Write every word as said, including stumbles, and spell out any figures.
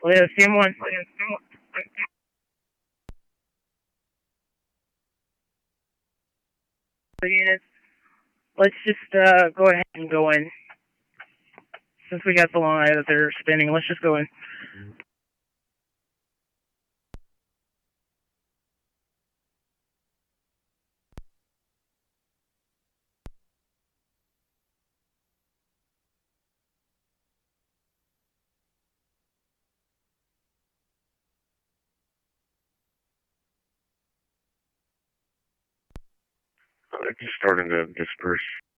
Leo, Sim one. Units. Let's just uh, go ahead and go in. Since we got the long eye that they're spinning, let's just go in. They're just starting to disperse.